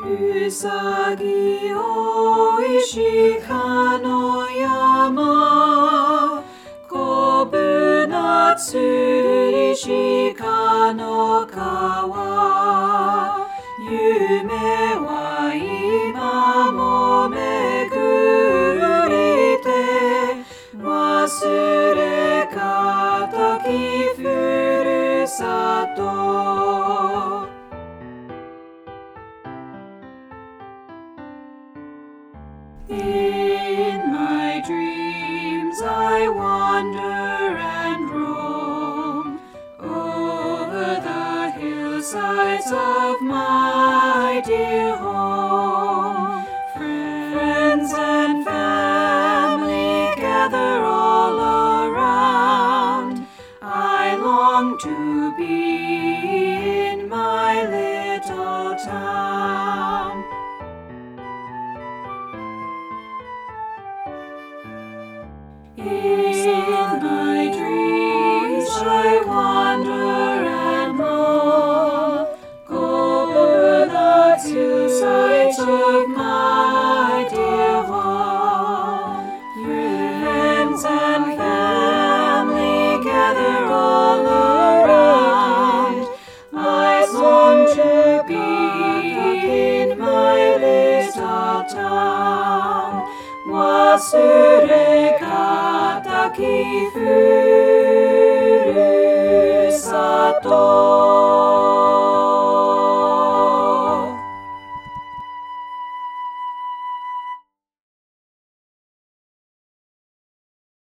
うさぎおいしかの山、こぶなつりしかの川、夢は今もめぐりて、忘れがたきふるさと。In my dreams I wander and roam over the hillsides of my dear home. Friends and family gather all around. I long to be in my little town. In my dreams I wander and roam, go over the hillsides of my dear home. Friends and family gather all around. I long to be in my little town. 忘れがたきふるさと。